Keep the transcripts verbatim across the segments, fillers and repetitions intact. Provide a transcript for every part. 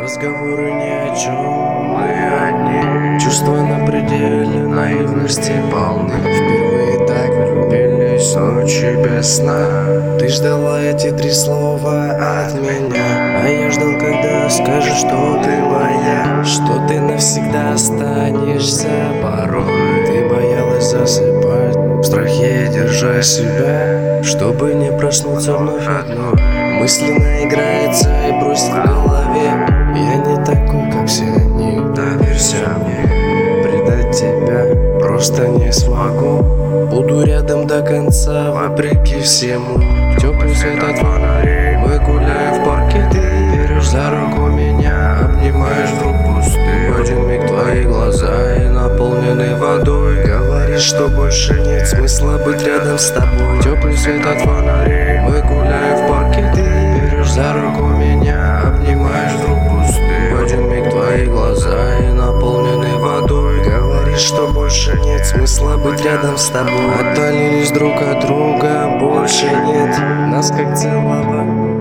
Разговоры ни о чем, мы одни. Чувства на пределе, наивности полны. Впервые так влюбились ночью без сна. Ты ждала эти три слова от меня, а я ждал, когда скажешь, что ты моя, что ты навсегда останешься порой. Ты боялась засыпать, в страхе держа себя, чтобы не проснуться вновь одной. Мысленно играется и бросит в голове: я не такой, как все они, доверься мне. Предать тебя просто не смогу. Буду рядом до конца, вопреки всему. Теплый свет от фонарей, мы гуляем в парке. Ты берешь за руку меня, обнимаешь вдруг пустые. В один миг твои глаза и наполнены водой. Говоришь, что больше нет смысла быть рядом с тобой. Теплый свет от фонарей, мы гуляем в парке. Ты берешь за руку меня, обнимаешь вдруг пустые. В один миг твои глаза и наполнены водой. Говоришь, что больше нет смысла быть рядом с тобой. Отдалились друг от друга, больше нет нас как целого.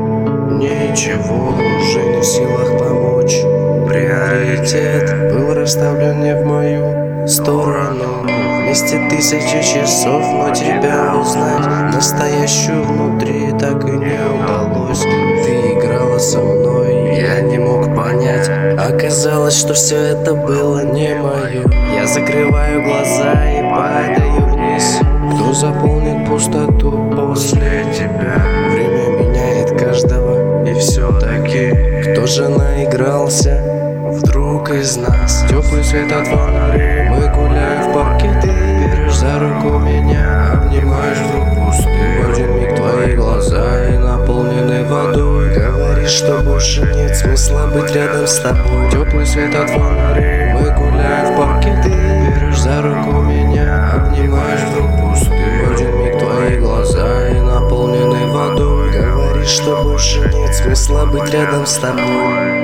Ничего уже не в силах помочь. Приоритет был расставлен не в мою сторону. Вместе тысячи часов, но тебя узнать настоящую внутри так и не удалось. Ты играла со мной, я не мог понять. Оказалось, что все это было не мое. Я закрываю глаза и падаю вниз. Кто заполнит пустоту после тебя? Время меняет каждого, и все-таки кто же наигрался вдруг из нас? Теплый свет от фонарей, мы гуляем в парке. Ты берешь за руку меня, обнимаешь вдруг пустые. В один миг твои глаза и наполнены водой. Говоришь, что больше нет смысла быть рядом с тобой. Теплый свет от фонарей, мы гуляем в парке. Ты берешь за руку меня, обнимаешь вдруг пустые. В один миг твои глаза и наполнены водой. Говоришь, что больше нет смысла быть рядом с тобой.